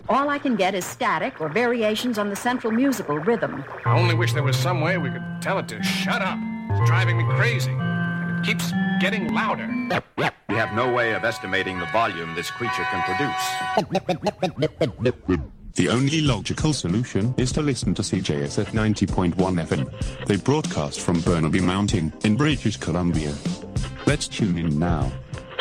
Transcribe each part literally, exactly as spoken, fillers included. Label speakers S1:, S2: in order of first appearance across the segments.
S1: All I can get is static or variations on the central musical rhythm.
S2: I only wish there was some way we could tell it to shut up. It's driving me crazy. And it keeps getting louder.
S3: We have no way of estimating the volume this creature can produce.
S4: The only logical solution is to listen to C J S at ninety point one F M. They broadcast from Burnaby Mountain in British Columbia. Let's tune in now.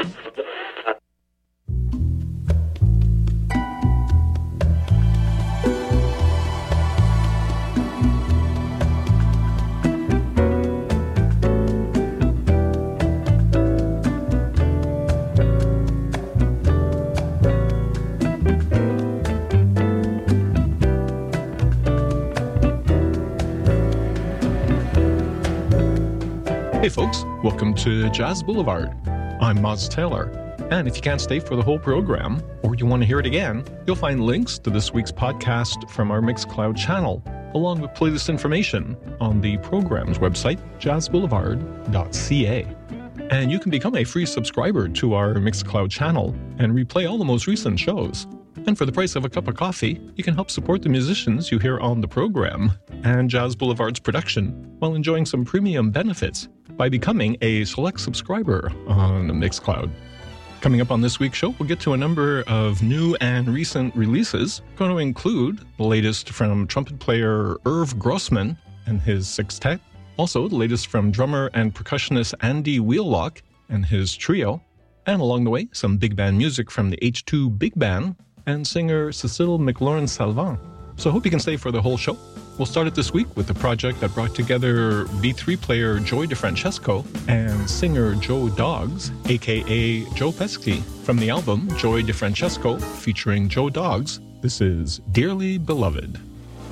S5: Hey folks, welcome to Jazz Boulevard. I'm Moz Taylor, and if you can't stay for the whole program, or you want to hear it again, you'll find links to this week's podcast from our Mixcloud channel, along with playlist information on the program's website, jazz boulevard dot c a. And you can become a free subscriber to our Mixcloud channel and replay all the most recent shows. And for the price of a cup of coffee, you can help support the musicians you hear on the program and Jazz Boulevard's production while enjoying some premium benefits by becoming a select subscriber on Mixcloud. Coming up on this week's show, we'll get to a number of new and recent releases, going to include the latest from trumpet player Irv Grossman and his sextet, also the latest from drummer and percussionist Andy Wheelock and his trio, and along the way, some big band music from the H two Big Band and singer Cecile McLaurin-Salvant. So I hope you can stay for the whole show. We'll start it this week with a project that brought together V three player Joey DeFrancesco and singer Joe Doggs, aka Joe Pesci, from the album Joey DeFrancesco featuring Joe Doggs. This is Dearly Beloved.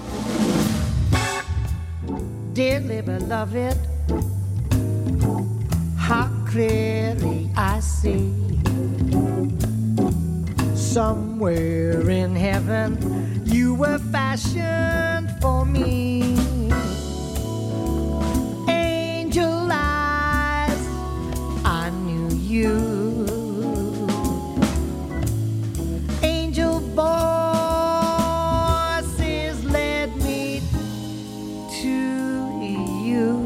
S6: Dearly beloved, how clearly I see somewhere in heaven you were fashioned for me. Angel eyes, I knew you. Angel voices led me to you.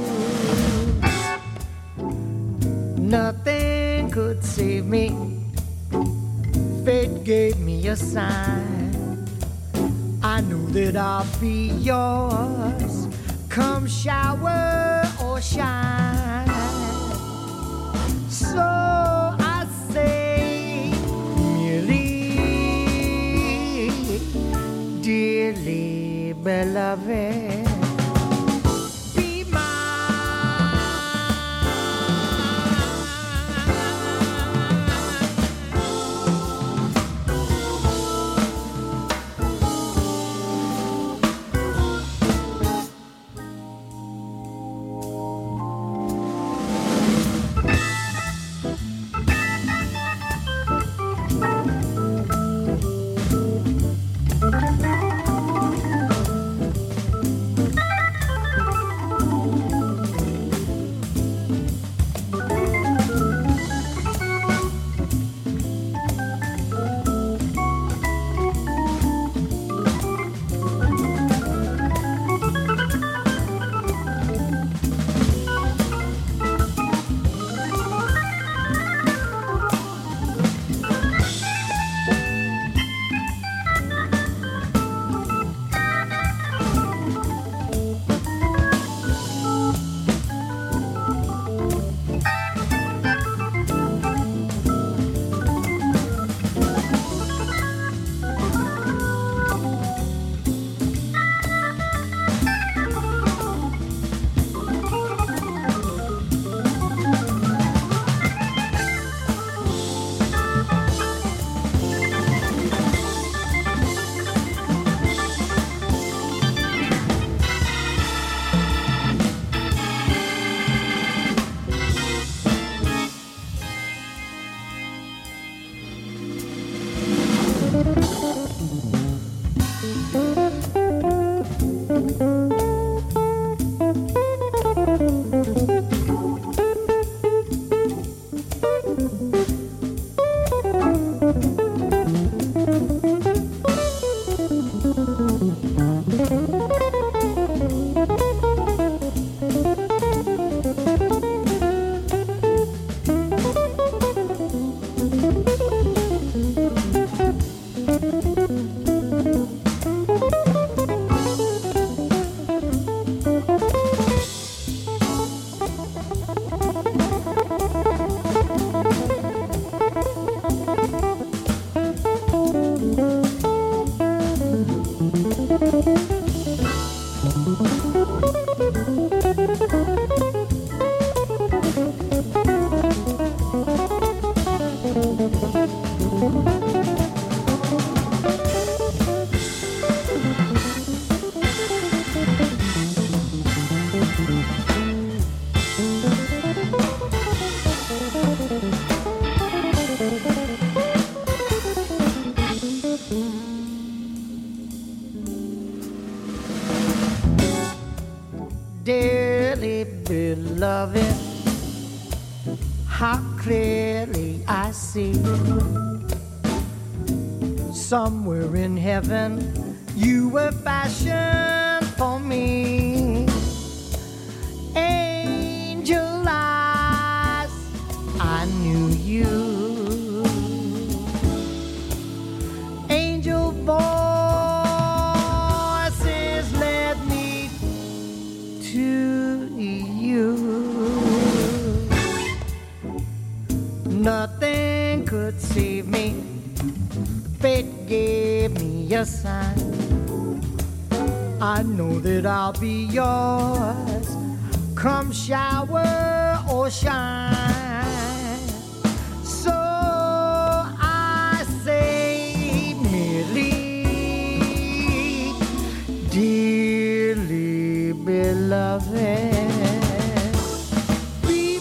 S6: Nothing could save me. Fate gave me a sign. I knew that I'll be yours, come shower or shine. So I say, merely, dearly beloved, Dearly beloved, how clearly I see somewhere in heaven you were fashioned for me. Angel eyes, I knew you. Angel voices led me to you. Nothing could save me. Fate gave me a sign. I know that I'll be yours, come shower or shine. So I say merely, dearly beloved, be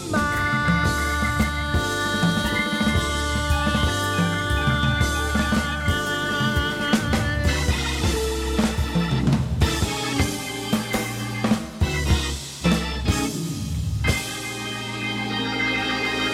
S6: mine.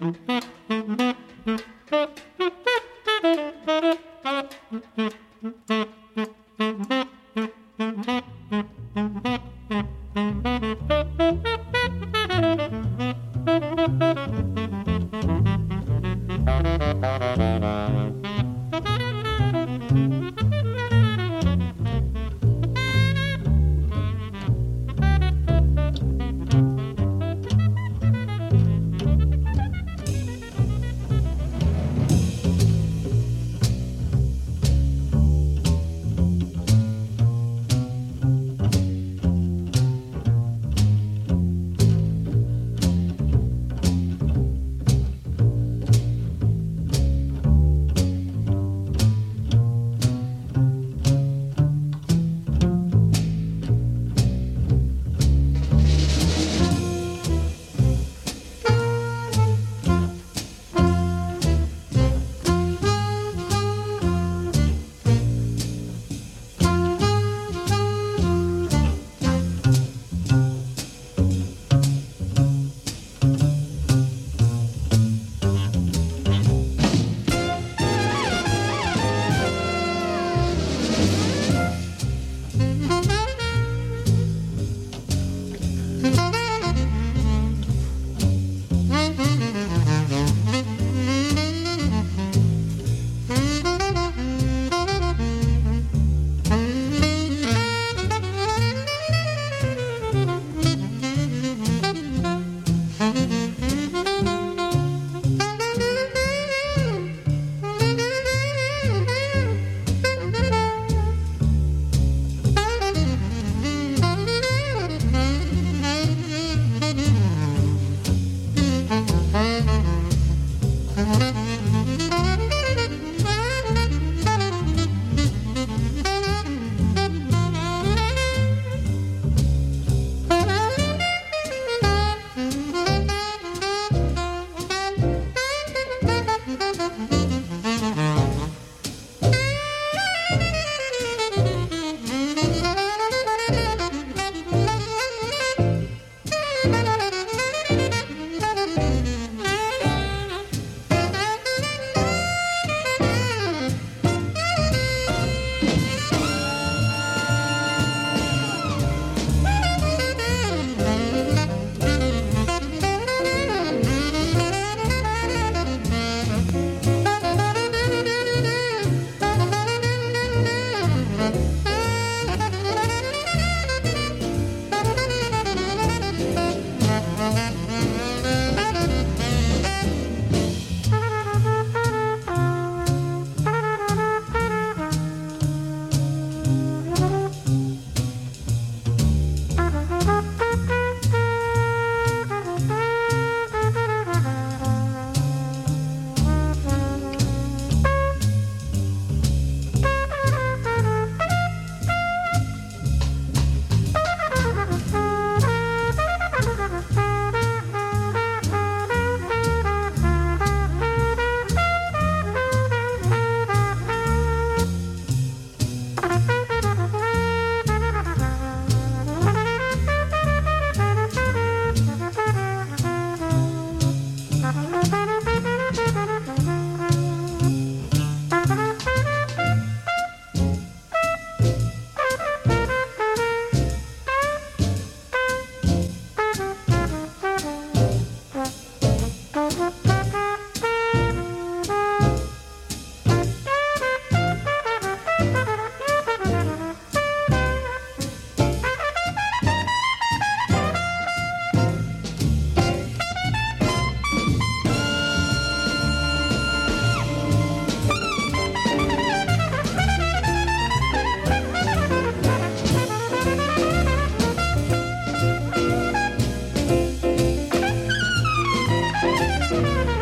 S6: Thank you.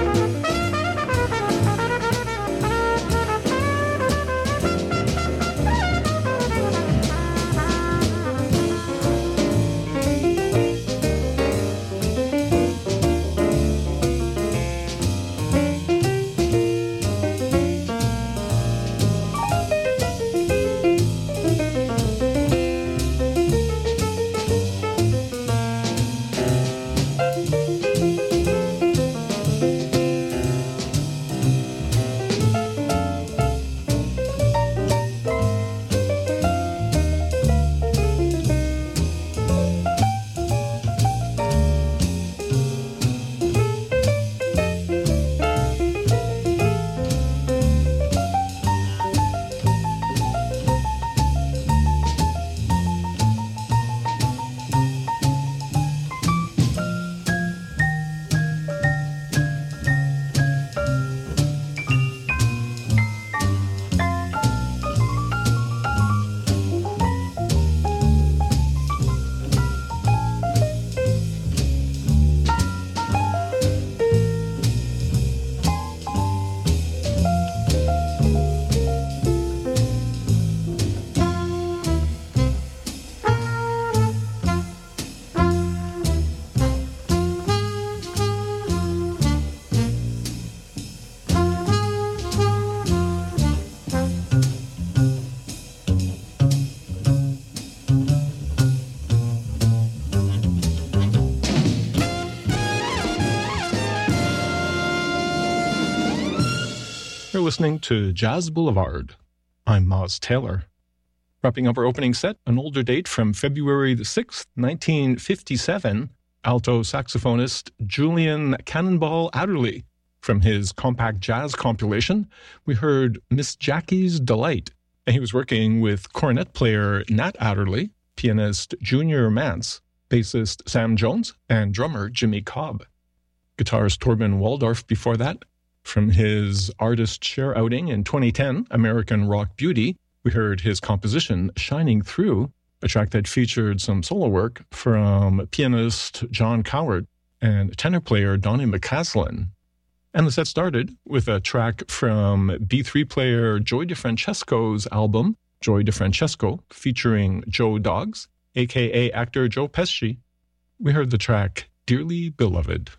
S5: you're listening to Jazz Boulevard. I'm Moz Taylor. Wrapping up our opening set, an older date from February the sixth, nineteen fifty-seven, alto saxophonist Julian Cannonball Adderley. From his compact jazz compilation, we heard Miss Jackie's Delight. And he was working with cornet player Nat Adderley, pianist Junior Mance, bassist Sam Jones, and drummer Jimmy Cobb. Guitarist Torben Waldorf before that. From his artist share outing in twenty ten, American Rock Beauty, we heard his composition Shining Through, a track that featured some solo work from pianist John Coward and tenor player Donnie McCaslin. And the set started with a track from B three player Joey DeFrancesco's album, Joey DeFrancesco, featuring Joe Doggs, a k a actor Joe Pesci. We heard the track Dearly Beloved.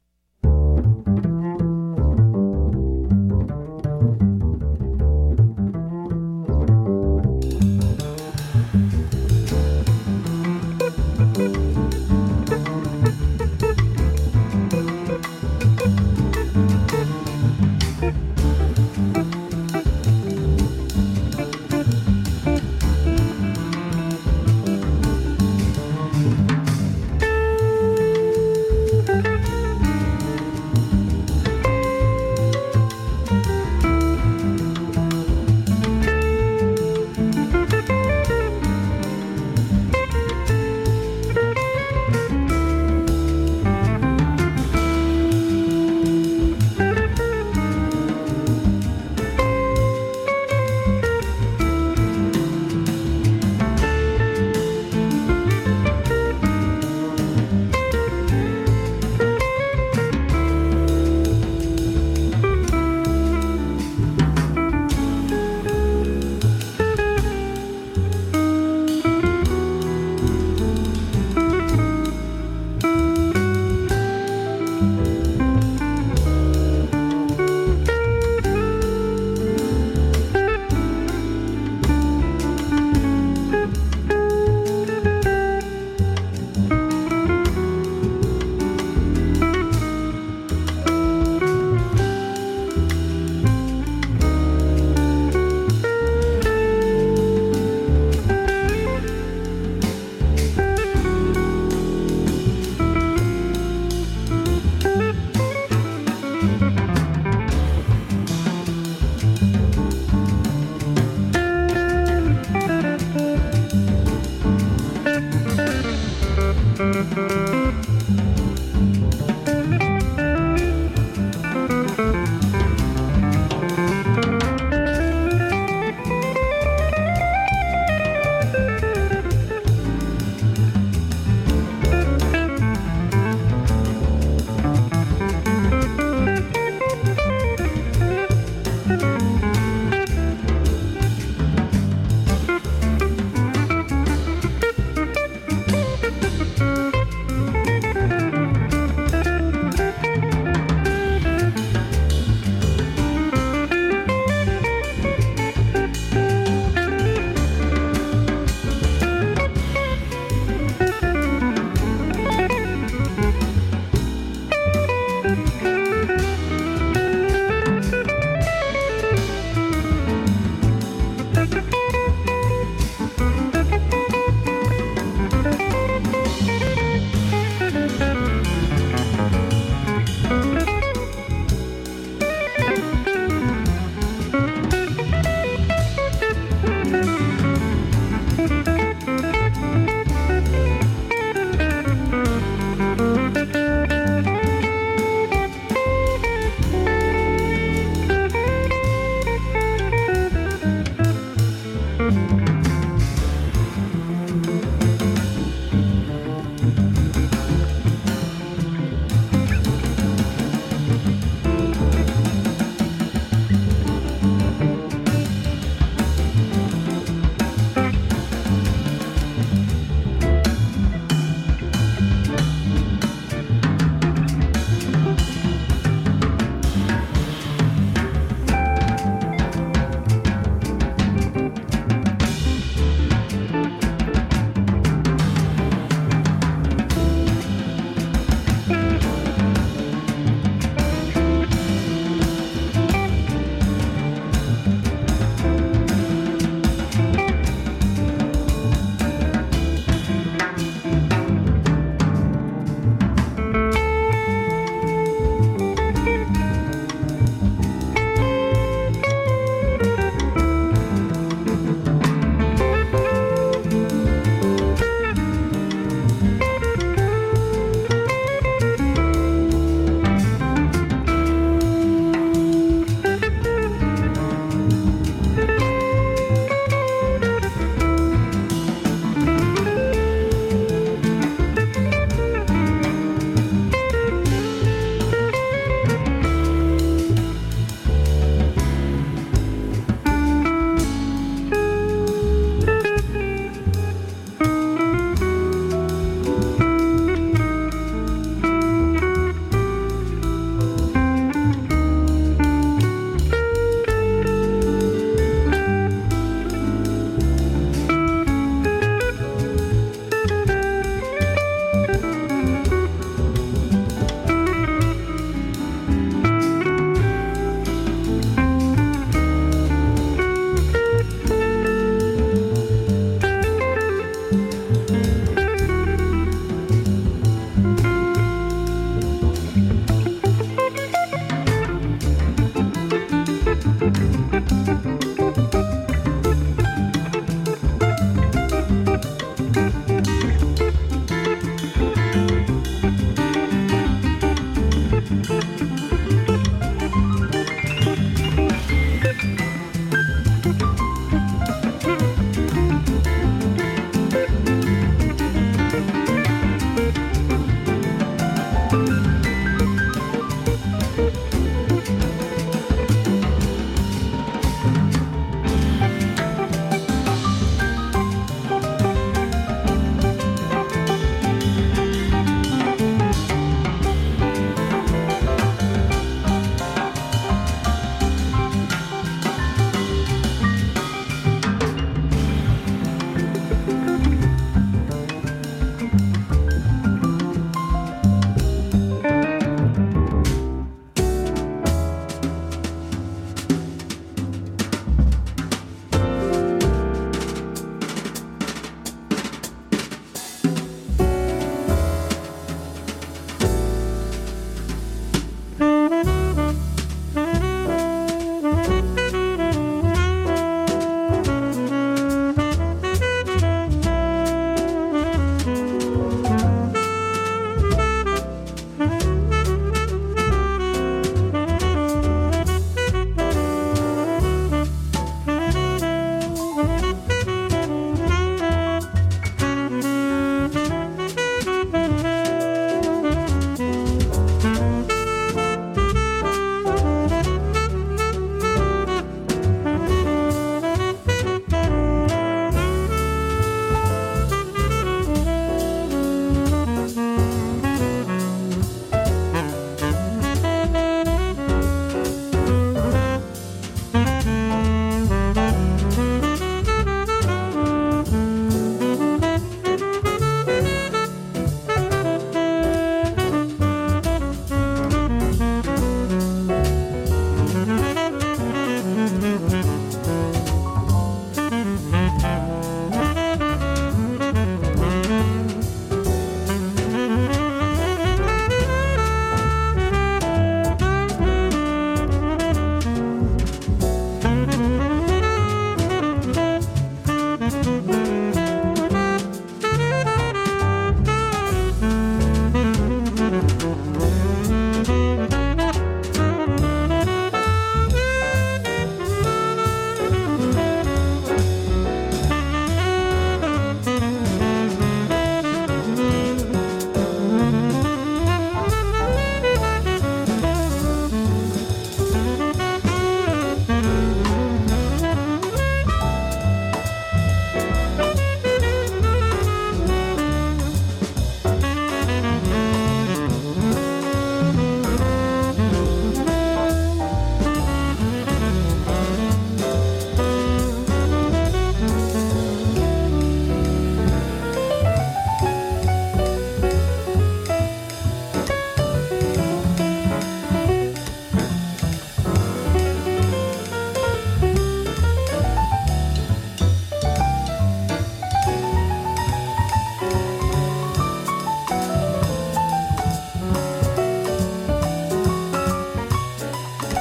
S6: Thank you.